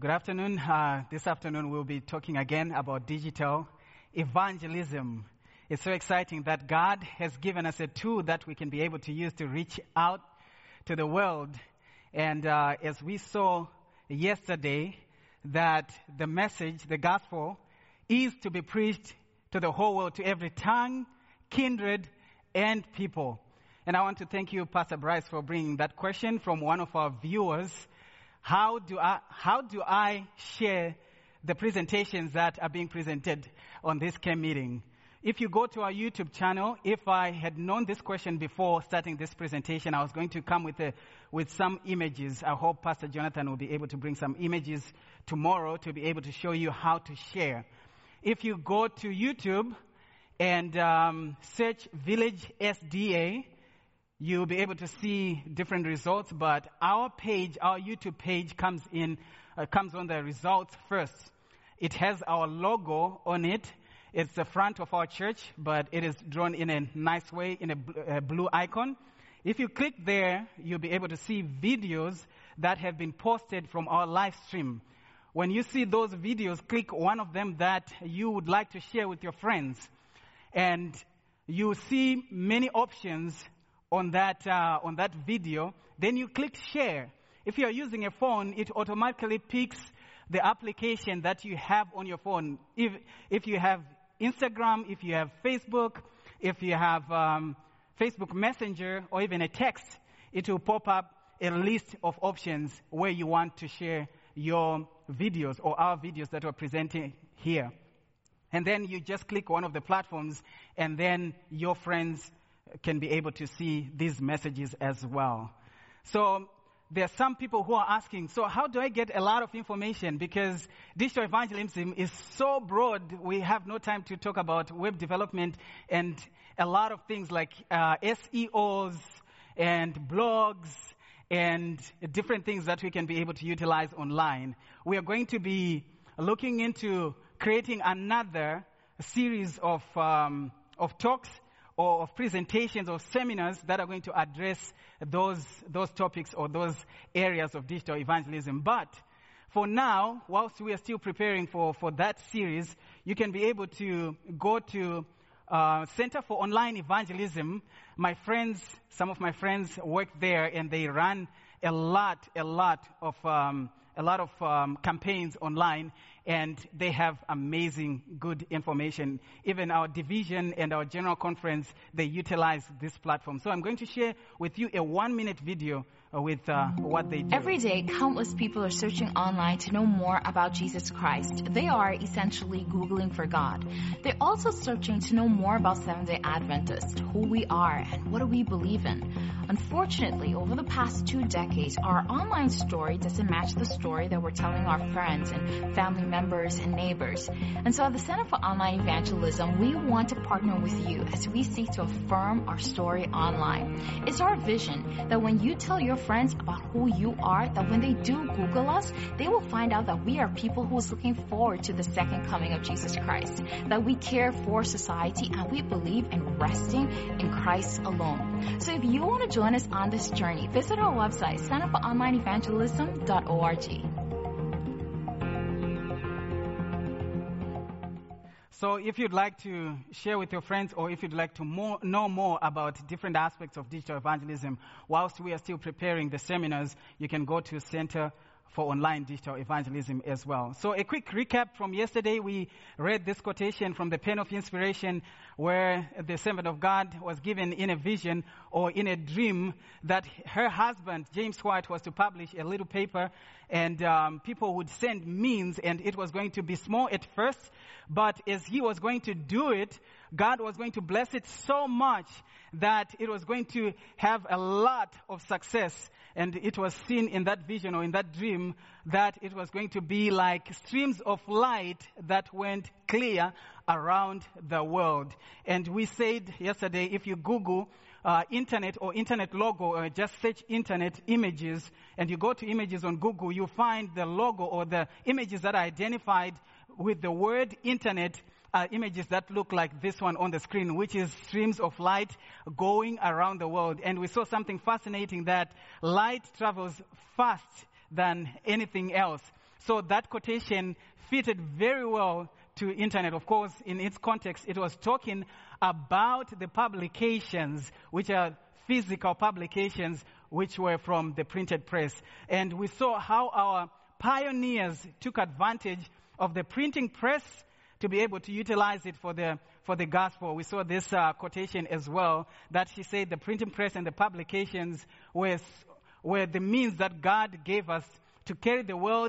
Good afternoon. This afternoon we'll be talking again about digital evangelism. It's so exciting that God has given us a tool that we can be able to use to reach out to the world. And as we saw yesterday, that the message, the gospel, is to be preached to the whole world, to every tongue, kindred, and people. And I want to thank you, Pastor Bryce, for bringing that question from one of our viewers. How do I share the presentations that are being presented on this camp meeting? If you go to our YouTube channel, if I had known this question before starting this presentation, I was going to come with some images. I hope Pastor Jonathan will be able to bring some images tomorrow to be able to show you how to share. If you go to YouTube and search Village SDA, you'll be able to see different results, but our YouTube page comes on the results first. It has our logo on it. It's the front of our church, but it is drawn in a nice way in a blue icon. If you click there, you'll be able to see videos that have been posted from our live stream. When you see those videos, click one of them that you would like to share with your friends. And you see many options on that video. Then you click share. If you are using a phone, it automatically picks the application that you have on your phone. If you have Instagram, if you have Facebook, if you have Facebook Messenger, or even a text, it will pop up a list of options where you want to share your videos or our videos that we're presenting here. And then you just click one of the platforms, and then your friends can be able to see these messages as well. So there are some people who are asking, so how do I get a lot of information? Because digital evangelism is so broad, we have no time to talk about web development and a lot of things like SEOs and blogs and different things that we can be able to utilize online. We are going to be looking into creating another series of talks or of presentations or seminars that are going to address those topics or those areas of digital evangelism. But for now, whilst we are still preparing for that series, you can be able to go to Center for Online Evangelism. Some of my friends work there, and they run a lot of campaigns online, and they have amazing, good information. Even our division and our general conference, they utilize this platform. So I'm going to share with you a 1-minute video with what they do. Every day, countless people are searching online to know more about Jesus Christ. They are essentially Googling for God. They're also searching to know more about Seventh-day Adventists, who we are, and what do we believe in. Unfortunately, over the past 2 decades, our online story doesn't match the story that we're telling our friends and family members and neighbors. And so at the Center for Online Evangelism, we want to partner with you as we seek to affirm our story online. It's our vision that when you tell your friends about who you are, that when they do Google us, they will find out that we are people who is looking forward to the second coming of Jesus Christ, that we care for society, and we believe in resting in Christ alone. So if you want to join us on this journey, visit our website, centerforonlineevangelism.org. So if you'd like to share with your friends, or if you'd like to know more about different aspects of digital evangelism, whilst we are still preparing the seminars, you can go to Center for Online Digital Evangelism as well. So a quick recap from yesterday, we read this quotation from the Pen of Inspiration, where the servant of God was given in a vision or in a dream that her husband, James White, was to publish a little paper, and people would send means, and it was going to be small at first, but as he was going to do it, God was going to bless it so much that it was going to have a lot of success. And it was seen in that vision or in that dream that it was going to be like streams of light that went clear around the world. And we said yesterday, if you Google internet or internet logo, or just search internet images, and you go to images on Google, you find the logo or the images that are identified with the word internet images that look like this one on the screen, which is streams of light going around the world. And we saw something fascinating, that light travels fast than anything else. So that quotation fitted very well to internet. Of course, in its context, it was talking about the publications, which are physical publications, which were from the printed press. And we saw how our pioneers took advantage of the printing press to be able to utilize it for the gospel. We saw this quotation as well, that she said the printing press and the publications were the means that God gave us to carry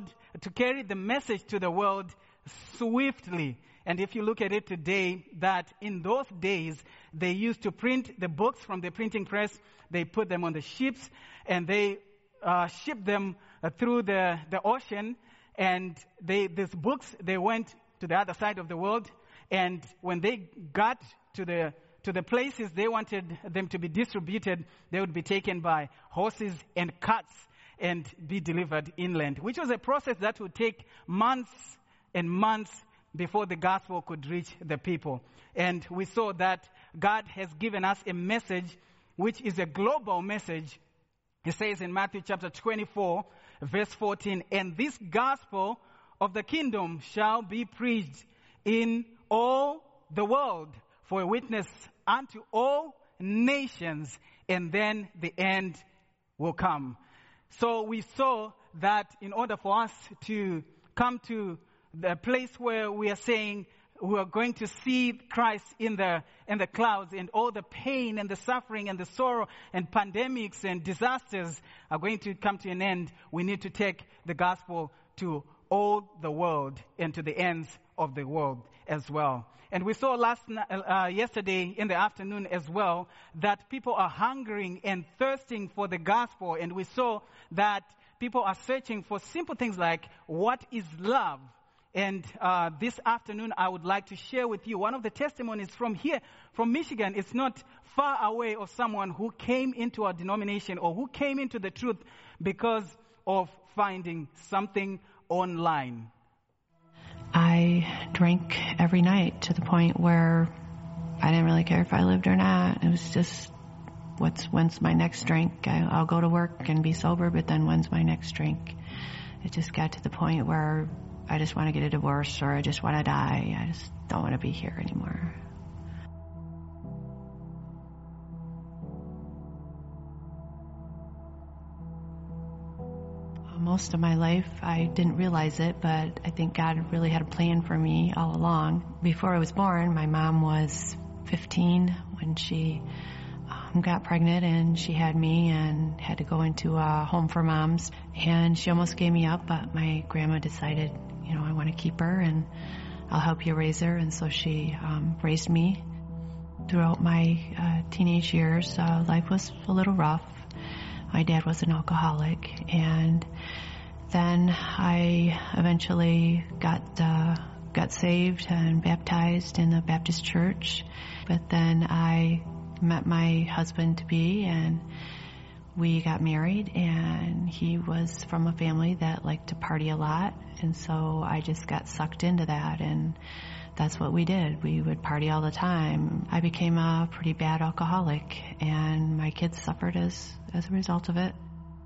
the message to the world swiftly. And if you look at it today, that in those days, they used to print the books from the printing press, they put them on the ships, and they shipped them through the ocean, and these books, they went to the other side of the world, and when they got to the places they wanted them to be distributed, they would be taken by horses and carts and be delivered inland, which was a process that would take months and months before the gospel could reach the people. And we saw that God has given us a message which is a global message. It says in Matthew chapter 24, verse 14, "And this gospel of the kingdom shall be preached in all the world for a witness unto all nations, and then the end will come." So we saw that in order for us to come to the place where we are saying we are going to see Christ in the clouds, and all the pain and the suffering and the sorrow and pandemics and disasters are going to come to an end, we need to take the gospel to all the world and to the ends of the world as well. And we saw yesterday in the afternoon as well that people are hungering and thirsting for the gospel. And we saw that people are searching for simple things like, what is love? And this afternoon, I would like to share with you one of the testimonies from here, from Michigan. It's not far away of someone who came into our denomination or who came into the truth because of finding something online. I drank every night to the point where I didn't really care if I lived or not. It was just, when's my next drink? I'll go to work and be sober, but then when's my next drink? It just got to the point where I just want to get a divorce, or I just want to die. I just don't want to be here anymore. Most of my life, I didn't realize it, but I think God really had a plan for me all along. Before I was born, my mom was 15 when she got pregnant, and she had me and had to go into a home for moms. And she almost gave me up, but my grandma decided, I want to keep her and I'll help you raise her. And so she raised me. Throughout my teenage years, life was a little rough. My dad was an alcoholic, and then I eventually got saved and baptized in the Baptist church. But then I met my husband-to-be, and we got married, and he was from a family that liked to party a lot, and so I just got sucked into that, and that's what we did. We would party all the time. I became a pretty bad alcoholic, and my kids suffered as a result of it.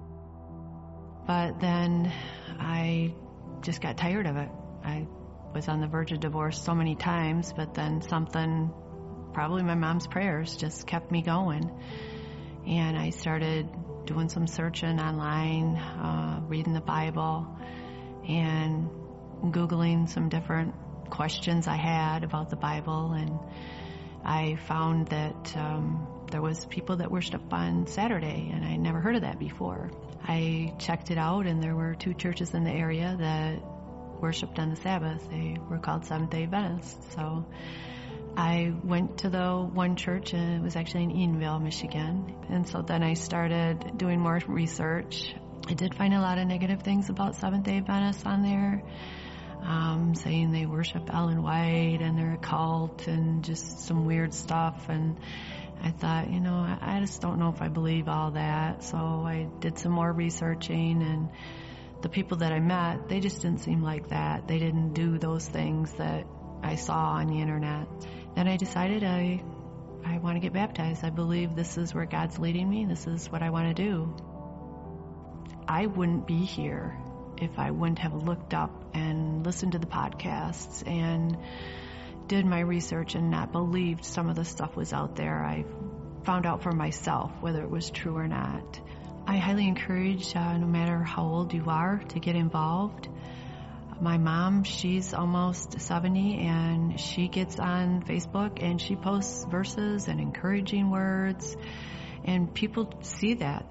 But then I just got tired of it. I was on the verge of divorce so many times, but then something, probably my mom's prayers, just kept me going. And I started doing some searching online, reading the Bible, and Googling some different questions I had about the Bible. And I found that there was people that worshiped on Saturday, and I never heard of that before. I checked it out, and there were 2 churches in the area that worshiped on the Sabbath. They were called Seventh-day Adventists. So I went to the one church, and it was actually in Edenville, Michigan. And so then I started doing more research. I did find a lot of negative things about Seventh-day Adventists on there, saying they worship Ellen White and they're a cult and just some weird stuff. And I thought, I just don't know if I believe all that. So I did some more researching, and the people that I met, they just didn't seem like that. They didn't do those things that I saw on the internet. Then I decided I want to get baptized. I believe this is where God's leading me. This is what I want to do. I wouldn't be here if I wouldn't have looked up and listened to the podcasts and did my research and not believed some of the stuff was out there. I found out for myself whether it was true or not. I highly encourage, no matter how old you are, to get involved. My mom, she's almost 70, and she gets on Facebook and she posts verses and encouraging words, and people see that.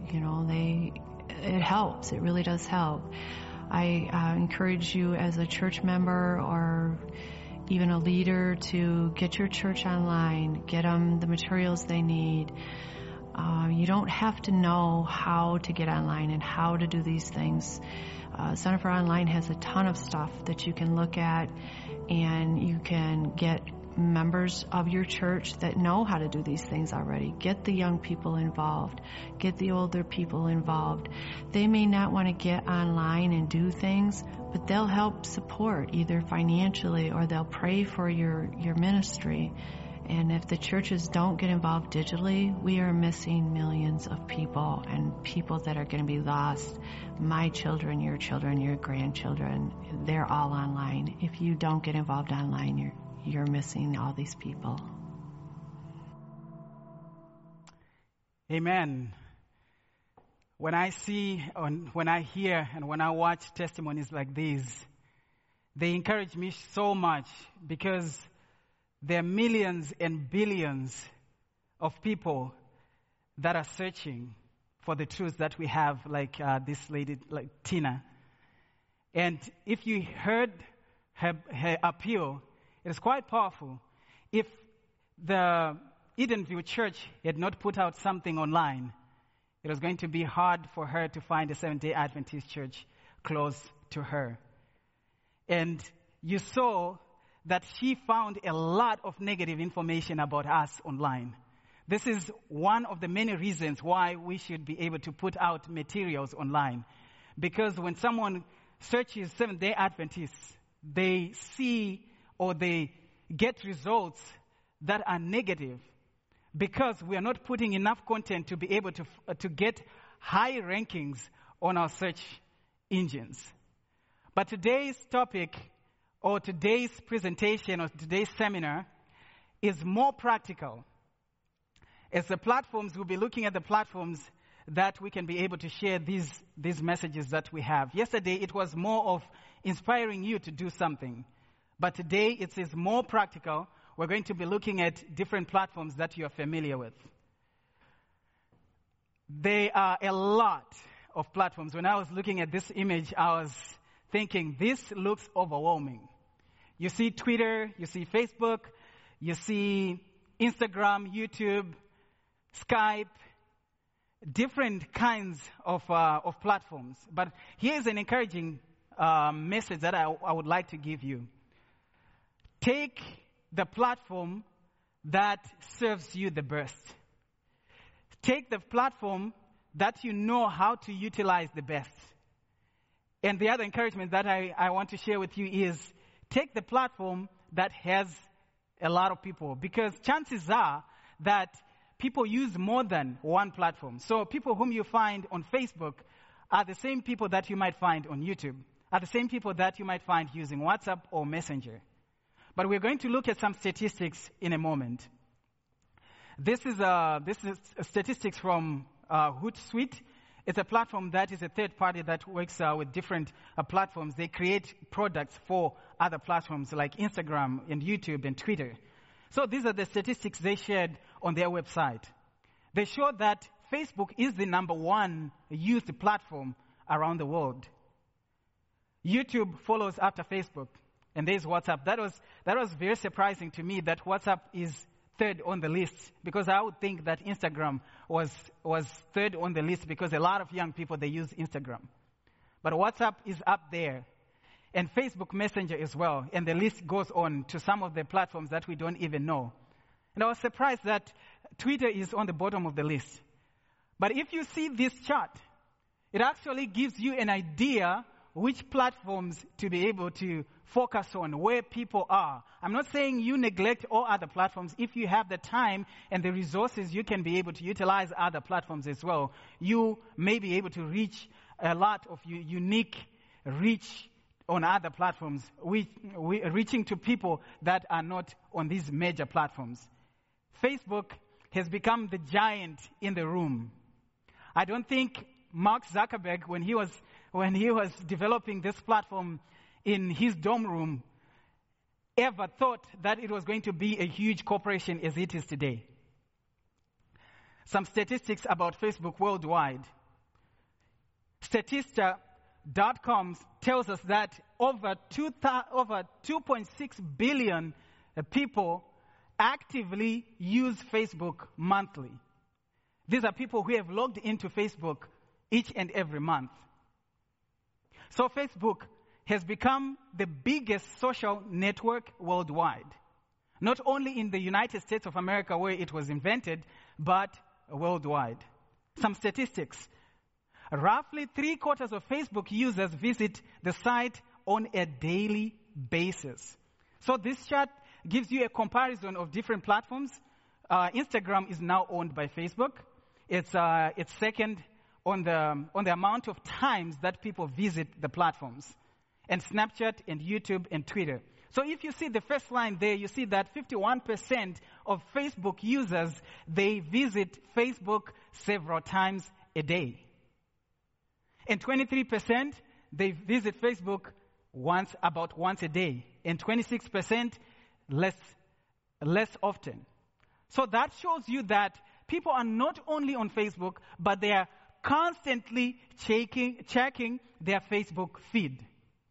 It helps. It really does help. I encourage you as a church member or even a leader to get your church online, get them the materials they need. You don't have to know how to get online and how to do these things. Center for Online has a ton of stuff that you can look at, and you can get members of your church that know how to do these things already. Get the young people involved. Get the older people involved. They may not want to get online and do things, but they'll help support either financially or they'll pray for your ministry. And if the churches don't get involved digitally, we are missing millions of people and people that are going to be lost. My children, your grandchildren, they're all online. If you don't get involved online, you're missing all these people. Amen. When I see, when I hear, and when I watch testimonies like these, they encourage me so much, because there are millions and billions of people that are searching for the truth that we have, like this lady, like Tina. And if you heard her appeal, it is quite powerful. If the Edenview Church had not put out something online, it was going to be hard for her to find a Seventh-day Adventist church close to her. And you saw that she found a lot of negative information about us online. This is one of the many reasons why we should be able to put out materials online. Because when someone searches Seventh-day Adventists, they see or they get results that are negative, because we are not putting enough content to be able to get high rankings on our search engines. But today's topic, or today's presentation, or today's seminar is more practical. As the platforms, we'll be looking at the platforms that we can be able to share these messages that we have. Yesterday, it was more of inspiring you to do something. But today, it is more practical. We're going to be looking at different platforms that you are familiar with. There are a lot of platforms. When I was looking at this image, I was thinking, this looks overwhelming. You see Twitter, you see Facebook, you see Instagram, YouTube, Skype, different kinds of platforms. But here's an encouraging message that I would like to give you. Take the platform that serves you the best. Take the platform that you know how to utilize the best. And the other encouragement that I want to share with you is, take the platform that has a lot of people, because chances are that people use more than one platform. So people whom you find on Facebook are the same people that you might find on YouTube, are the same people that you might find using WhatsApp or Messenger. But we're going to look at some statistics in a moment. This is statistics from Hootsuite. It's a platform that is a third party that works with different platforms. They create products for other platforms like Instagram and YouTube and Twitter. So these are the statistics they shared on their website. They show that Facebook is the number one used platform around the world. YouTube follows after Facebook. And there's WhatsApp. That was very surprising to me that WhatsApp is third on the list, because I would think that Instagram was third on the list, because a lot of young people, they use Instagram. But WhatsApp is up there, and Facebook Messenger as well, and the list goes on to some of the platforms that we don't even know. And I was surprised that Twitter is on the bottom of the list. But if you see this chart, it actually gives you an idea which platforms to be able to focus on, where people are. I'm not saying you neglect all other platforms. If you have the time and the resources, you can be able to utilize other platforms as well. You may be able to reach a lot of unique reach on other platforms, we reaching to people that are not on these major platforms. Facebook has become the giant in the room. I don't think Mark Zuckerberg, when he was developing this platform in his dorm room, ever thought that it was going to be a huge corporation as it is today. Some statistics about Facebook worldwide. Statista.com tells us that over 2.6 billion people actively use Facebook monthly. These are people who have logged into Facebook each and every month. So Facebook has become the biggest social network worldwide. Not only in the United States of America where it was invented, but worldwide. Some statistics. Roughly 3/4 of Facebook users visit the site on a daily basis. So this chart gives you a comparison of different platforms. Instagram is now owned by Facebook. It's second on the amount of times that people visit the platforms. And Snapchat and YouTube and Twitter. So if you see the first line there, you see that 51% of Facebook users, they visit Facebook several times a day. And 23%, they visit Facebook about once a day. And 26% less often. So that shows you that people are not only on Facebook, but they are constantly checking their Facebook feed.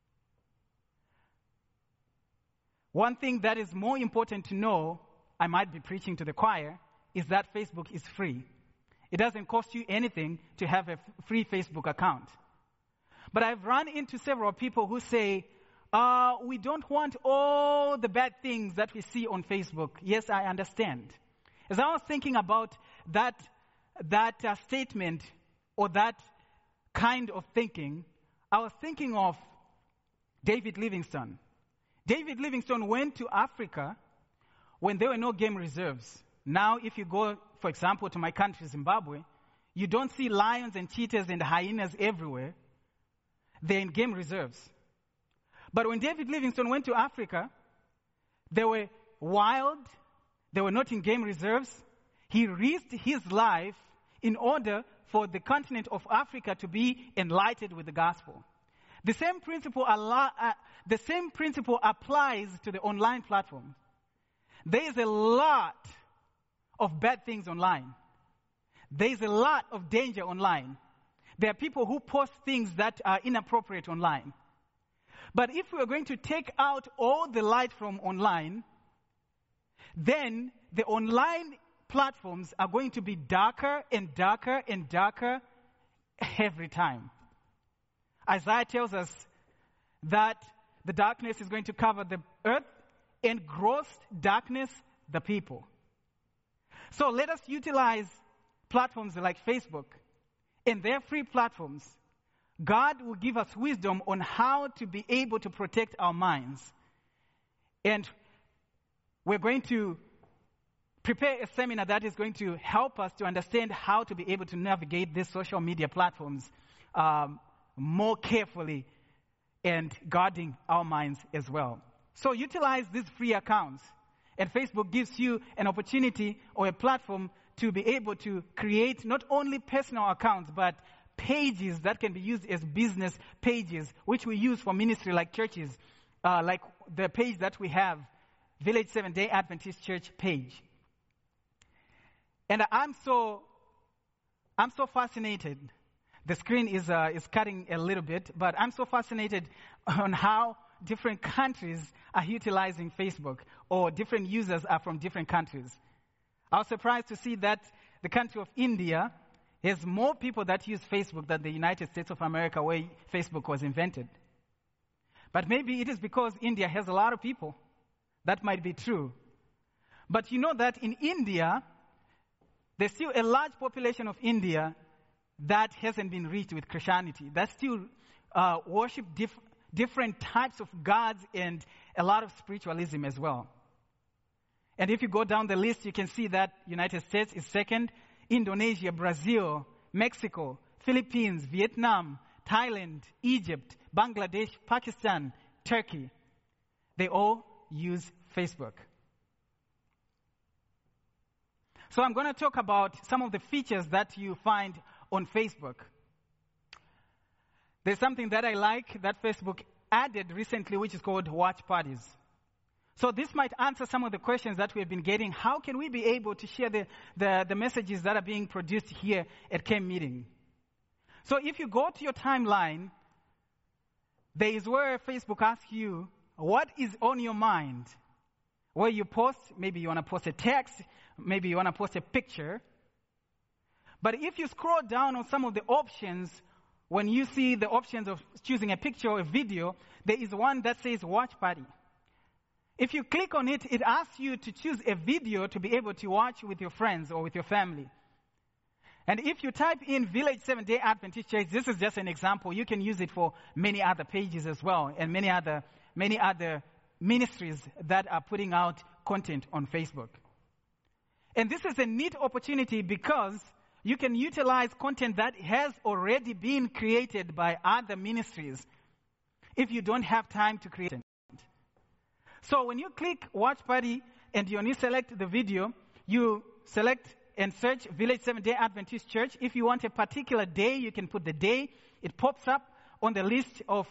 One thing that is more important to know, I might be preaching to the choir, is that Facebook is free. It doesn't cost you anything to have a free Facebook account. But I've run into several people who say, we don't want all the bad things that we see on Facebook. Yes, I understand. As I was thinking about that statement or that kind of thinking, I was thinking of David Livingstone. David Livingstone went to Africa when there were no game reserves. Now, if you go, for example, to my country, Zimbabwe, you don't see lions and cheetahs and hyenas everywhere. They're in game reserves. But when David Livingstone went to Africa, they were wild. They were not in game reserves. He risked his life in order for the continent of Africa to be enlightened with the gospel. The same principle applies to the online platform. There is a lot of bad things online. There is a lot of danger online. There are people who post things that are inappropriate online. But if we are going to take out all the light from online, then the online platforms are going to be darker and darker and darker every time. Isaiah tells us that the darkness is going to cover the earth and gross darkness the people. So let us utilize platforms like Facebook and their free platforms. God will give us wisdom on how to be able to protect our minds. And we're going to prepare a seminar that is going to help us to understand how to be able to navigate these social media platforms more carefully and guarding our minds as well. So utilize these free accounts. And Facebook gives you an opportunity or a platform to be able to create not only personal accounts, but pages that can be used as business pages, which we use for ministry like churches, like the page that we have, Village Seventh-day Adventist Church page. And I'm so fascinated. The screen is cutting a little bit, but I'm so fascinated on how different countries are utilizing Facebook, or different users are from different countries. I was surprised to see that the country of India has more people that use Facebook than the United States of America, where Facebook was invented. But maybe it is because India has a lot of people. That might be true. But you know that in India, there's still a large population of India that hasn't been reached with Christianity. That still worship different types of gods and a lot of spiritualism as well. And if you go down the list, you can see that United States is second, Indonesia, Brazil, Mexico, Philippines, Vietnam, Thailand, Egypt, Bangladesh, Pakistan, Turkey. They all use Facebook. So I'm going to talk about some of the features that you find on Facebook. There's something that I like that Facebook added recently, which is called watch parties. So this might answer some of the questions that we've been getting. How can we be able to share the messages that are being produced here at Camp Meeting? So if you go to your timeline, there is where Facebook asks you, what is on your mind? Where you post, maybe you want to post a text, maybe you want to post a picture. But if you scroll down on some of the options, when you see the options of choosing a picture or a video, there is one that says watch party. If you click on it, it asks you to choose a video to be able to watch with your friends or with your family. And if you type in Village Seventh-day Adventist Church, this is just an example. You can use it for many other pages as well, and many other ministries that are putting out content on Facebook. And this is a neat opportunity because you can utilize content that has already been created by other ministries if you don't have time to create it. So when you click Watch Party and you only select the video, you select and search Village Seventh-day Adventist Church. If you want a particular day, you can put the day. It pops up on the list of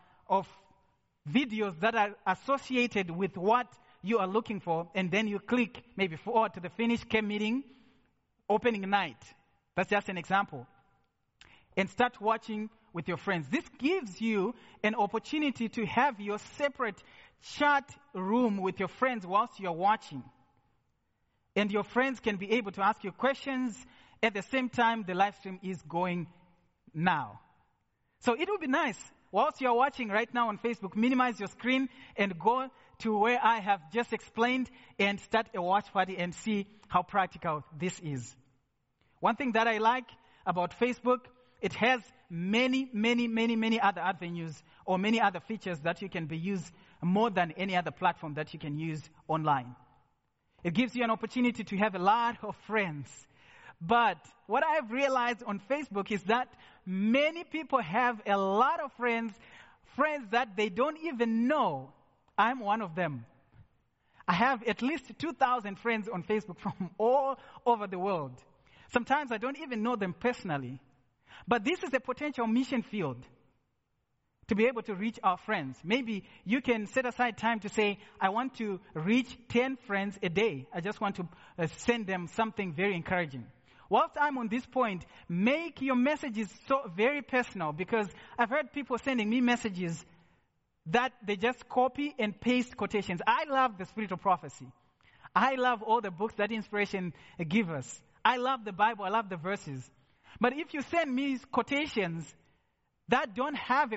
videos that are associated with what you are looking for, and then you click maybe forward to the finished camp meeting opening night. That's just an example. And start watching with your friends. This gives you an opportunity to have your separate chat room with your friends whilst you're watching. And your friends can be able to ask you questions at the same time the live stream is going now. So it would be nice, whilst you're watching right now on Facebook, minimize your screen and go to where I have just explained and start a watch party and see how practical this is. One thing that I like about Facebook, it has many other avenues or many other features that you can be used more than any other platform that you can use online. It gives you an opportunity to have a lot of friends. But what I've realized on Facebook is that many people have a lot of friends that they don't even know. I'm one of them. I have at least 2,000 friends on Facebook from all over the world. Sometimes I don't even know them personally. But this is a potential mission field to be able to reach our friends. Maybe you can set aside time to say, I want to reach 10 friends a day. I just want to send them something very encouraging. Whilst I'm on this point, make your messages so very personal, because I've heard people sending me messages that they just copy and paste quotations. I love the spirit of prophecy. I love all the books that inspiration give us. I love the Bible. I love the verses. But if you send me quotations that don't have a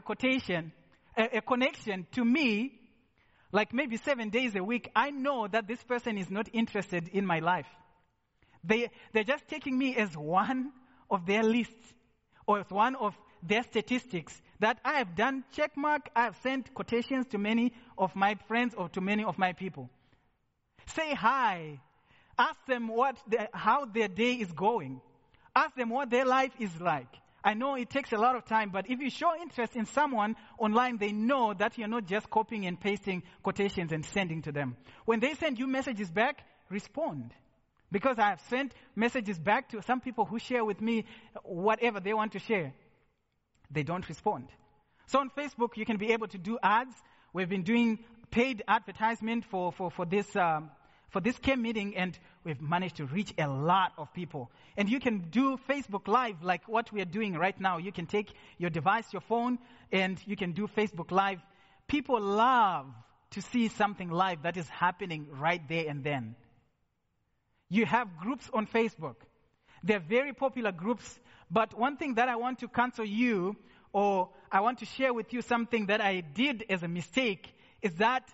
connection to me, like maybe 7 days a week, I know that this person is not interested in my life. They're just taking me as one of their lists or as one of their statistics that I have done check mark. I have sent quotations to many of my friends or to many of my people. Say hi. Ask them how their day is going. Ask them what their life is like. I know it takes a lot of time, but if you show interest in someone online, they know that you're not just copying and pasting quotations and sending to them. When they send you messages back, respond. Because I have sent messages back to some people who share with me whatever they want to share. They don't respond. So on Facebook, you can be able to do ads. We've been doing paid advertisement for this camp meeting, and we've managed to reach a lot of people. And you can do Facebook Live like what we are doing right now. You can take your device, your phone, and you can do Facebook Live. People love to see something live that is happening right there and then. You have groups on Facebook. They're very popular groups, but one thing that I want to counsel you, or I want to share with you something that I did as a mistake, is that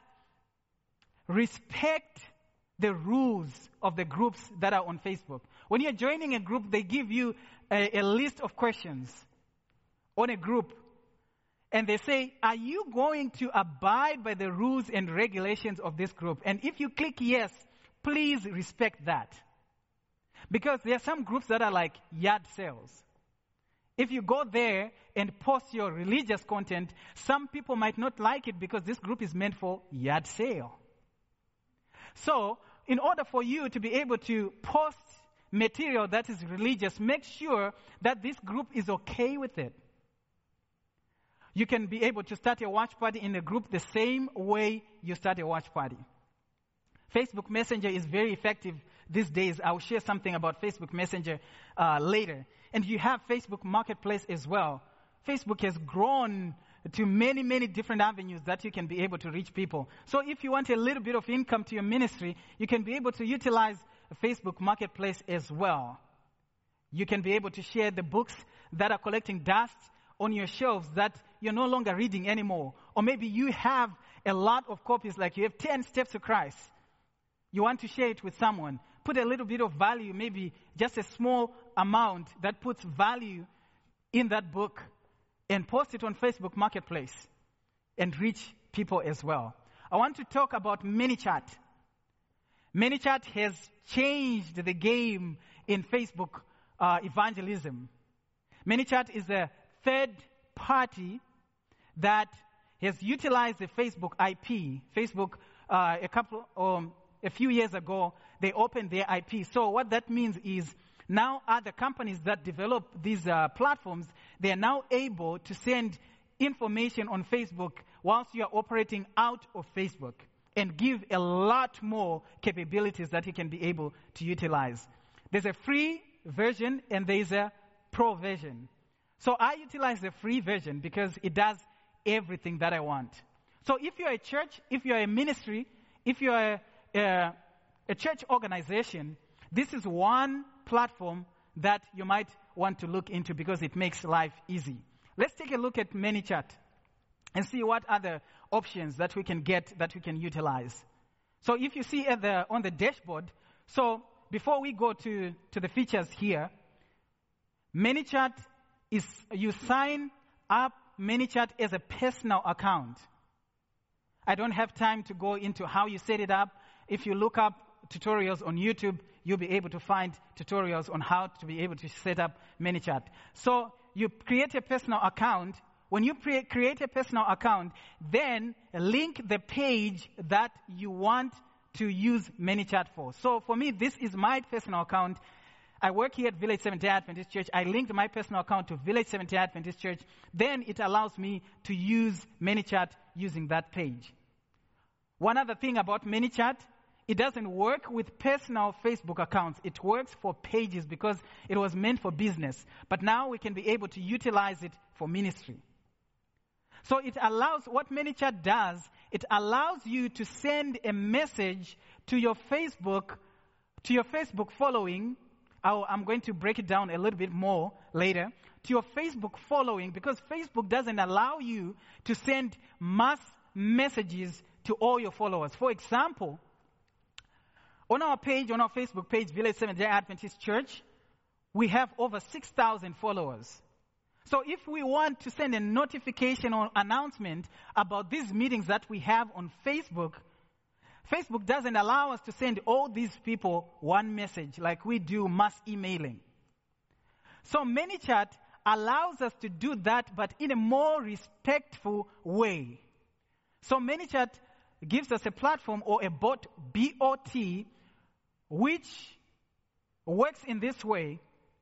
respect the rules of the groups that are on Facebook. When you're joining a group, they give you a list of questions on a group. And they say, are you going to abide by the rules and regulations of this group? And if you click yes, please respect that. Because there are some groups that are like yard sales. If you go there and post your religious content, some people might not like it because this group is meant for yard sale. So, in order for you to be able to post material that is religious, make sure that this group is okay with it. You can be able to start a watch party in a group the same way you start a watch party. Facebook Messenger is very effective these days. I'll share something about Facebook Messenger later. And you have Facebook Marketplace as well. Facebook has grown to many, many different avenues that you can be able to reach people. So if you want a little bit of income to your ministry, you can be able to utilize Facebook Marketplace as well. You can be able to share the books that are collecting dust on your shelves that you're no longer reading anymore. Or maybe you have a lot of copies, like you have 10 Steps to Christ. You want to share it with someone. Put a little bit of value, maybe just a small amount that puts value in that book, and post it on Facebook Marketplace and reach people as well. I want to talk about ManyChat. ManyChat has changed the game in Facebook evangelism. ManyChat is a third party that has utilized the Facebook IP. Facebook, a few years ago, they opened their IP. So what that means is now other companies that develop these platforms, they are now able to send information on Facebook whilst you are operating out of Facebook, and give a lot more capabilities that you can be able to utilize. There's a free version and there's a pro version. So I utilize the free version because it does everything that I want. So if you're a church, if you're a ministry, if you're a church organization, this is one platform that you might want to look into because it makes life easy. Let's take a look at ManyChat and see what other options that we can get, that we can utilize. So if you see on the dashboard, so before we go to the features here, ManyChat is, you sign up ManyChat as a personal account. I don't have time to go into how you set it up. If you look up tutorials on YouTube, you'll be able to find tutorials on how to be able to set up ManyChat. So you create a personal account. When you create a personal account, then link the page that you want to use ManyChat for. So for me, this is my personal account. I work here at Village Seventh-day Adventist Church. I linked my personal account to Village Seventh-day Adventist Church. Then it allows me to use ManyChat using that page. One other thing about ManyChat, it doesn't work with personal Facebook accounts. It works for pages because it was meant for business. But now we can be able to utilize it for ministry. So it allows, what ManyChat does, it allows you to send a message to your Facebook following. I'm going to break it down a little bit more later. To your Facebook following, because Facebook doesn't allow you to send mass messages to all your followers. For example, on our Facebook page, Village Seventh-day Adventist Church, we have over 6,000 followers. So if we want to send a notification or announcement about these meetings that we have on Facebook, Facebook doesn't allow us to send all these people one message like we do mass emailing. So ManyChat allows us to do that, but in a more respectful way. So ManyChat gives us a platform or a bot, B-O-T, which works in this way.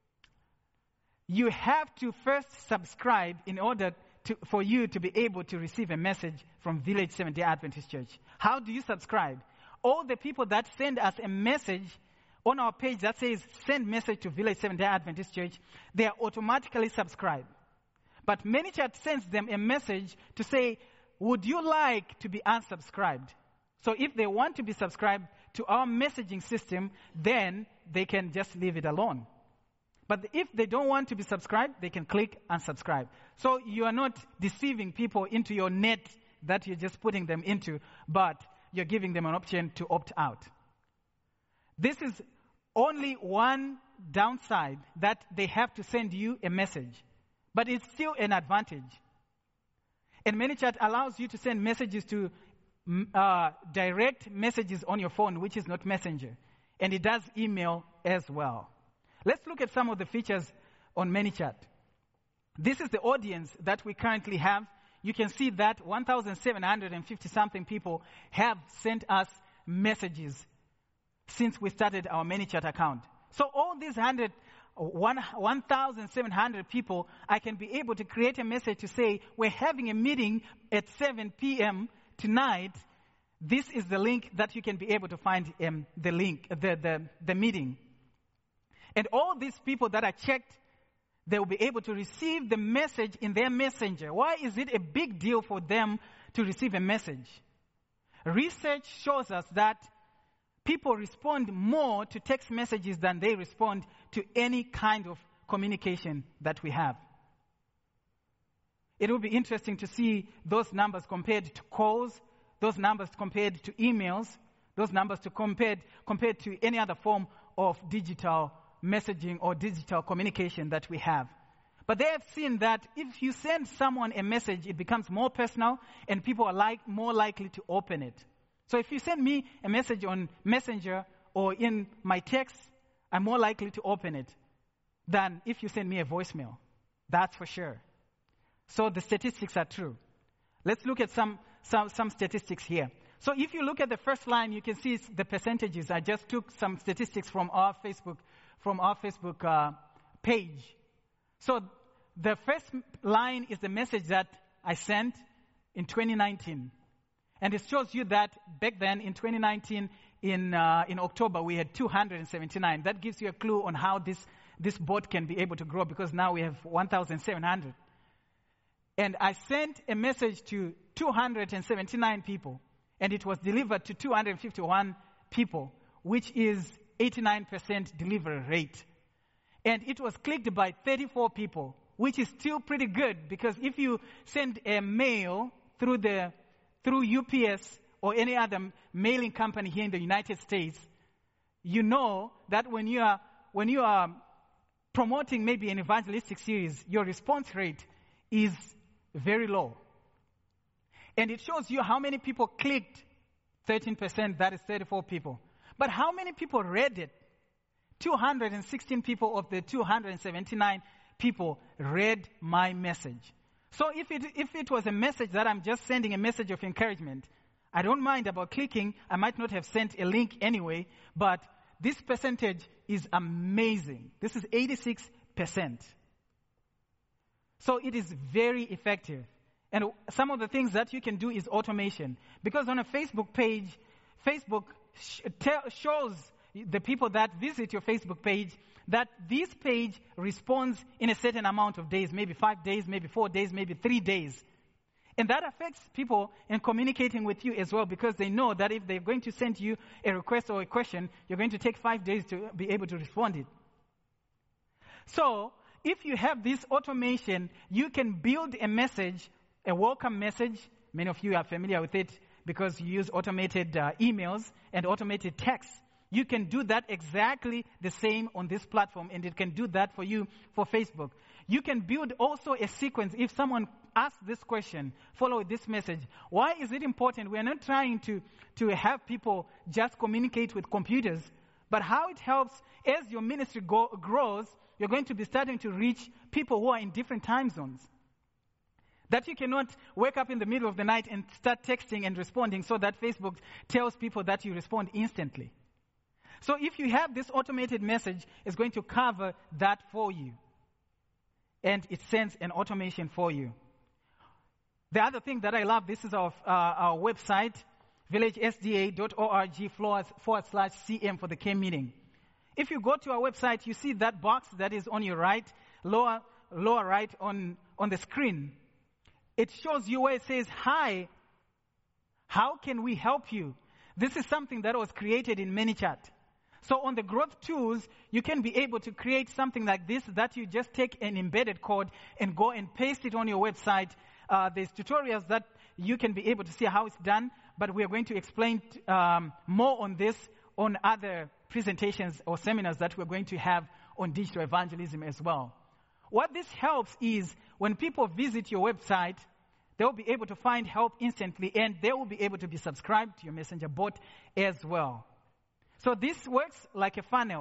You have to first subscribe in order for you to be able to receive a message from Village Seventh-day Adventist Church. How do you subscribe? All the people that send us a message on our page that says, send message to Village Seventh-day Adventist Church, they are automatically subscribed. But ManyChat sends them a message to say, would you like to be unsubscribed? So if they want to be subscribed to our messaging system, then they can just leave it alone. But if they don't want to be subscribed, they can click unsubscribe. So you are not deceiving people into your net that you're just putting them into, but you're giving them an option to opt out. This is only one downside, that they have to send you a message. But it's still an advantage. And ManyChat allows you to send messages to direct messages on your phone, which is not Messenger. And it does email as well. Let's look at some of the features on ManyChat. This is the audience that we currently have. You can see that 1,750 something people have sent us messages since we started our ManyChat account. So all these 1,700 people, I can be able to create a message to say, we're having a meeting at 7 p.m. tonight. This is the link that you can be able to find the link, the meeting. And all these people that are checked, they will be able to receive the message in their messenger. Why is it a big deal for them to receive a message? Research shows us that people respond more to text messages than they respond to any kind of communication that we have. It will be interesting to see those numbers compared to calls, those numbers compared to emails, those numbers compared to any other form of digital messaging or digital communication that we have. But they have seen that if you send someone a message, it becomes more personal and people are more likely to open it. So if you send me a message on Messenger or in my text, I'm more likely to open it than if you send me a voicemail. That's for sure. So the statistics are true. Let's look at some statistics here. So if you look at the first line, you can see the percentages. I just took some statistics from our Facebook page. So the first line is the message that I sent in 2019. And it shows you that back then in 2019, in October, we had 279. That gives you a clue on how this boat can be able to grow, because now we have 1,700. And I sent a message to 279 people, and it was delivered to 251 people, which is 89% delivery rate. And it was clicked by 34 people, which is still pretty good, because if you send a mail through UPS or any other mailing company here in the United States, you know that when you are promoting maybe an evangelistic series, your response rate is very low. And it shows you how many people clicked. 13%, that is 34 people. But how many people read it? 216 people of the 279 people read my message. So if it was a message that I'm just sending a message of encouragement, I don't mind about clicking. I might not have sent a link anyway, but this percentage is amazing. This is 86%. So it is very effective. And some of the things that you can do is automation. Because on a Facebook page, Facebook shows the people that visit your Facebook page that this page responds in a certain amount of days, maybe 5 days, maybe 4 days, maybe 3 days. And that affects people in communicating with you as well, because they know that if they're going to send you a request or a question, you're going to take 5 days to be able to respond it. So if you have this automation, you can build a message, a welcome message. Many of you are familiar with it because you use automated emails and automated texts. You can do that exactly the same on this platform, and it can do that for you for Facebook. You can build also a sequence. If someone asks this question, follow this message. Why is it important? We are not trying to have people just communicate with computers, but how it helps as your ministry grows, you're going to be starting to reach people who are in different time zones. That you cannot wake up in the middle of the night and start texting and responding so that Facebook tells people that you respond instantly. So if you have this automated message, it's going to cover that for you. And it sends an automation for you. The other thing that I love, this is our website, villagesda.org/CM for the K meeting. If you go to our website, you see that box that is on your right, lower right on the screen. It shows you where it says, "Hi, how can we help you?" This is something that was created in ManyChat. So on the growth tools, you can be able to create something like this, that you just take an embedded code and go and paste it on your website. There's tutorials that you can be able to see how it's done, but we are going to explain more on this on other presentations or seminars that we're going to have on digital evangelism as well. What this helps is when people visit your website, they'll be able to find help instantly, and they will be able to be subscribed to your messenger bot as well. So this works like a funnel.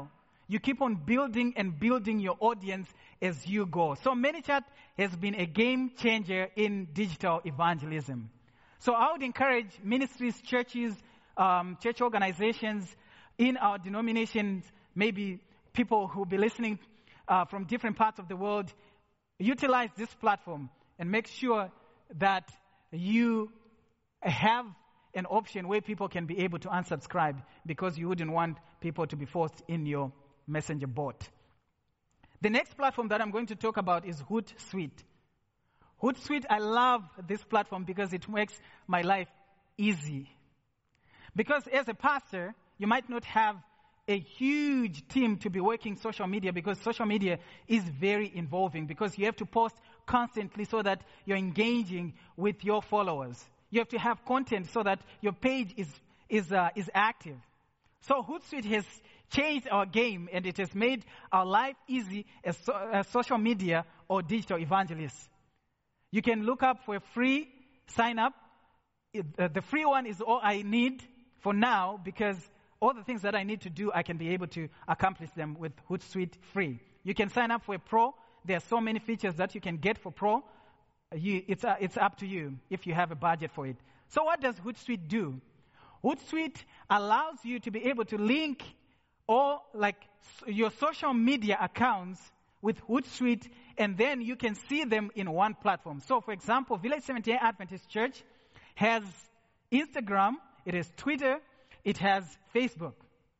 You keep on building and building your audience as you go. So ManyChat has been a game changer in digital evangelism. So I would encourage ministries, churches, church organizations in our denominations, maybe people who will be listening from different parts of the world, utilize this platform and make sure that you have an option where people can be able to unsubscribe, because you wouldn't want people to be forced in your messenger bot. The next platform that I'm going to talk about is Hootsuite. Hootsuite, I love this platform because it makes my life easy. Because as a pastor, you might not have a huge team to be working social media, because social media is very involving, because you have to post constantly so that you're engaging with your followers. You have to have content so that your page is active. So Hootsuite has changed our game, and it has made our life easy as social media or digital evangelists. You can look up for a free sign up. The free one is all I need for now, because all the things that I need to do, I can be able to accomplish them with Hootsuite free. You can sign up for a pro. There are so many features that you can get for pro. It's up to you if you have a budget for it. So what does Hootsuite do? Hootsuite allows you to be able to link all your social media accounts with Hootsuite, and then you can see them in one platform. So for example, Village 78 Adventist Church has Instagram, it has Twitter, it has Facebook.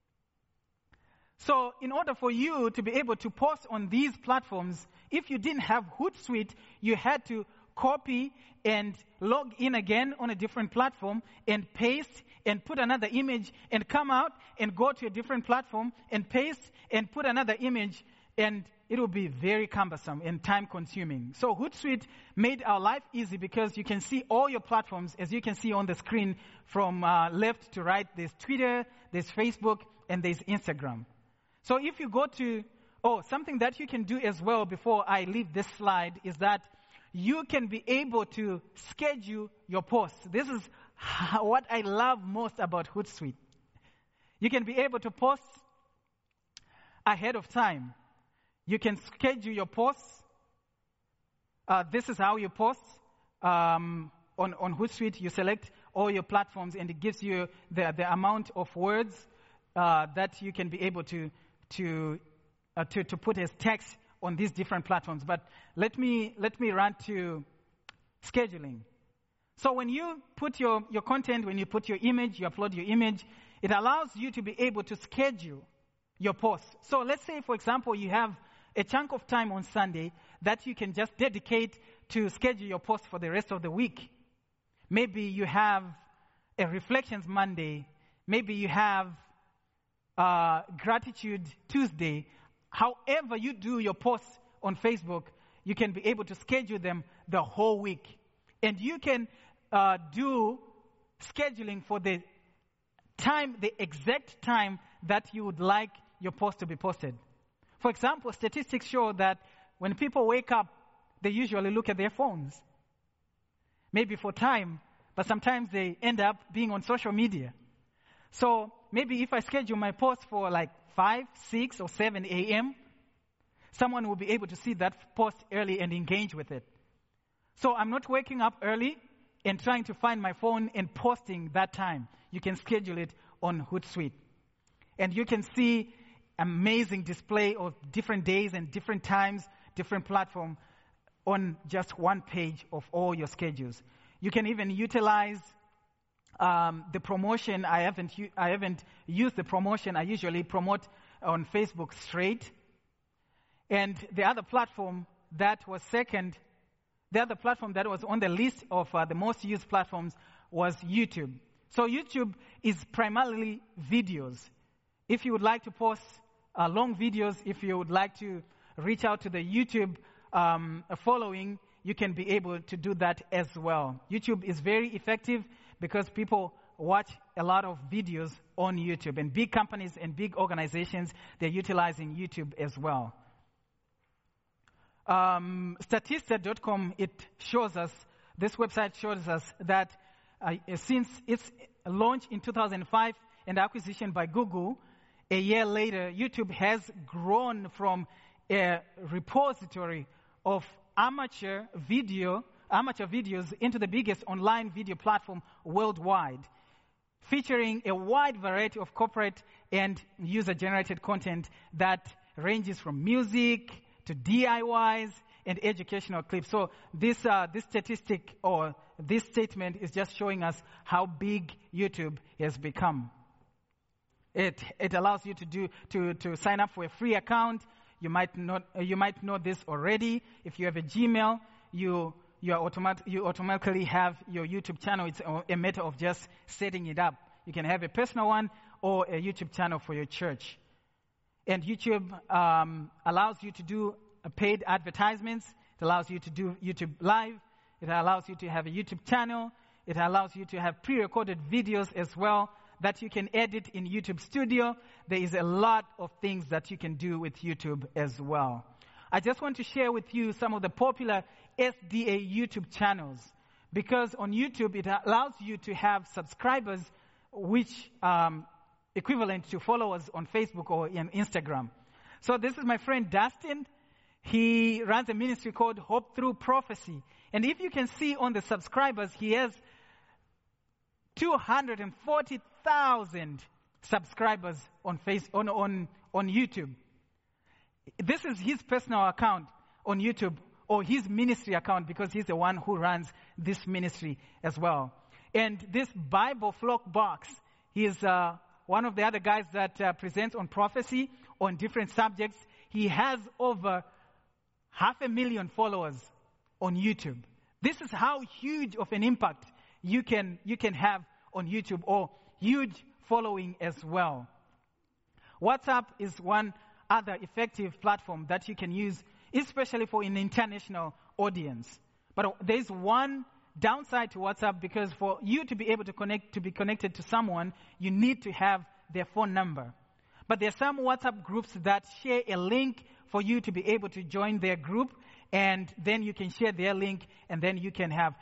So in order for you to be able to post on these platforms, if you didn't have Hootsuite, you had to copy and log in again on a different platform and paste and put another image and come out and go to a different platform and paste and put another image, and it will be very cumbersome and time consuming. So Hootsuite made our life easy, because you can see all your platforms, as you can see on the screen from left to right. There's Twitter, there's Facebook, and there's Instagram. So if you go to, something that you can do as well before I leave this slide is that you can be able to schedule your posts. This is what I love most about Hootsuite. You can be able to post ahead of time. You can schedule your posts. This is how you post. On Hootsuite, you select all your platforms, and it gives you the amount of words that you can be able to put as text on these different platforms. But let me run to scheduling. So when you put your content, when you put your image, you upload your image, it allows you to be able to schedule your posts. So let's say, for example, you have a chunk of time on Sunday that you can just dedicate to schedule your post for the rest of the week. Maybe you have a Reflections Monday. Maybe you have Gratitude Tuesday. However you do your posts on Facebook, you can be able to schedule them the whole week. And you can do scheduling for the exact time that you would like your post to be posted. For example, statistics show that when people wake up, they usually look at their phones. Maybe for time, but sometimes they end up being on social media. So maybe if I schedule my post for 5, 6, or 7 a.m., someone will be able to see that post early and engage with it. So I'm not waking up early and trying to find my phone and posting that time. You can schedule it on Hootsuite. And you can see amazing display of different days and different times, different platform on just one page of all your schedules. You can even utilize the promotion. I haven't used the promotion. I usually promote on Facebook straight. And the other platform that was on the list of the most used platforms was YouTube. So YouTube is primarily videos. If you would like to post long videos, if you would like to reach out to the YouTube following, you can be able to do that as well. YouTube is very effective because people watch a lot of videos on YouTube. And big companies and big organizations, they're utilizing YouTube as well. Statista.com, this website shows us that since its launch in 2005 and acquisition by Google, a year later, YouTube has grown from a repository of amateur videos into the biggest online video platform worldwide, featuring a wide variety of corporate and user-generated content that ranges from music to DIYs and educational clips. So this statistic or this statement is just showing us how big YouTube has become. It allows you to sign up for a free account. You might know this already. If you have a Gmail, you automatically have your YouTube channel. It's a matter of just setting it up. You can have a personal one or a YouTube channel for your church. And YouTube allows you to do paid advertisements. It allows you to do YouTube Live. It allows you to have a YouTube channel. It allows you to have pre-recorded videos as well that you can edit in YouTube Studio. There is a lot of things that you can do with YouTube as well. I just want to share with you some of the popular SDA YouTube channels, because on YouTube it allows you to have subscribers which equivalent to followers on Facebook or on Instagram. So this is my friend Dustin. He runs a ministry called Hope Through Prophecy. And if you can see on the subscribers, he has 240,000 subscribers on YouTube. This is his personal account on YouTube, or his ministry account, because he's the one who runs this ministry as well. And this Bible Flock Box, he is one of the other guys that presents on prophecy on different subjects. He has over 500,000 followers on YouTube. This is how huge of an impact you can have on YouTube, or huge following as well. WhatsApp is one other effective platform that you can use, especially for an international audience. But there is one downside to WhatsApp, because for you to be able to be connected to someone, you need to have their phone number. But there are some WhatsApp groups that share a link for you to be able to join their group, and then you can share their link, and then you can have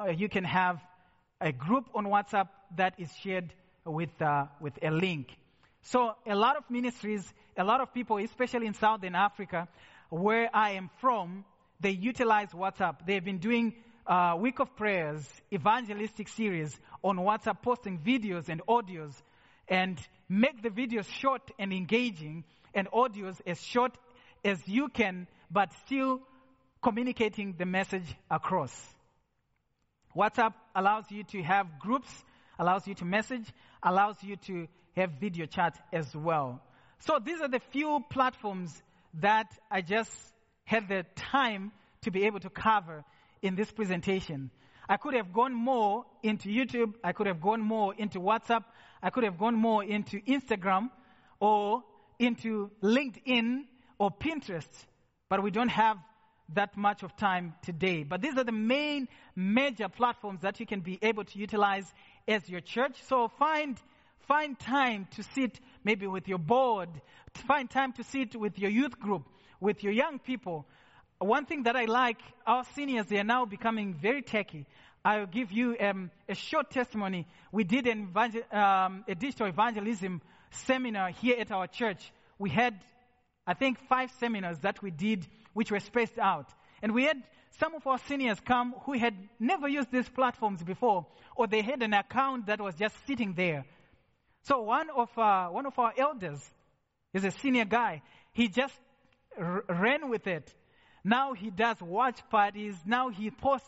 a group on WhatsApp that is shared with a link. So a lot of ministries, a lot of people, especially in Southern Africa, where I am from, they utilize WhatsApp. They've been doing Week of Prayers, evangelistic series on WhatsApp, posting videos and audios, and make the videos short and engaging, and audios as short as you can, but still communicating the message across. WhatsApp allows you to have groups, allows you to message, allows you to have video chat as well. So these are the few platforms that I just had the time to be able to cover in this presentation. I could have gone more into YouTube. I could have gone more into WhatsApp. I could have gone more into Instagram or into LinkedIn or Pinterest. But we don't have that much of time today. But these are the main major platforms that you can be able to utilize as your church. So find time to sit maybe with your board. Find time to sit with your youth group, with your young people. One thing that I like, our seniors, they are now becoming very techy. I'll give you a short testimony. We did a digital evangelism seminar here at our church. We had, I think, 5 seminars that we did, which were spaced out. And we had some of our seniors come who had never used these platforms before, or they had an account that was just sitting there. So one of our elders is a senior guy. He just ran with it. Now he does watch parties. Now he posts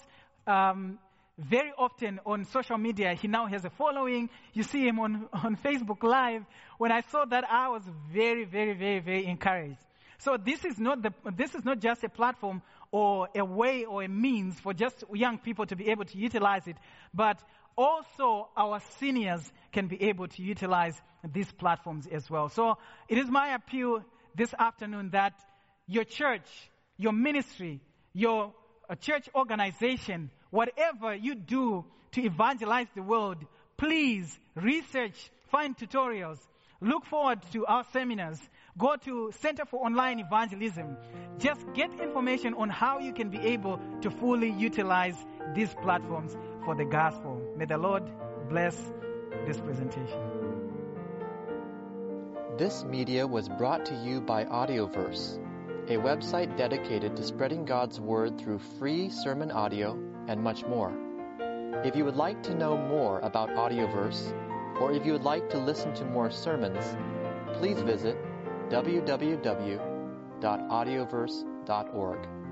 very often on social media. He now has a following. You see him on Facebook Live. When I saw that, I was very, very, very, very encouraged. So this is not just a platform or a way or a means for just young people to be able to utilize it, but also our seniors can be able to utilize these platforms as well. So it is my appeal this afternoon that your church, your ministry, your church organization, whatever you do to evangelize the world, please research, find tutorials, look forward to our seminars, go to Center for Online Evangelism. Just get information on how you can be able to fully utilize these platforms for the gospel. May the Lord bless this presentation. This media was brought to you by Audioverse, a website dedicated to spreading God's Word through free sermon audio and much more. If you would like to know more about Audioverse, or if you would like to listen to more sermons, please visit www.audioverse.org.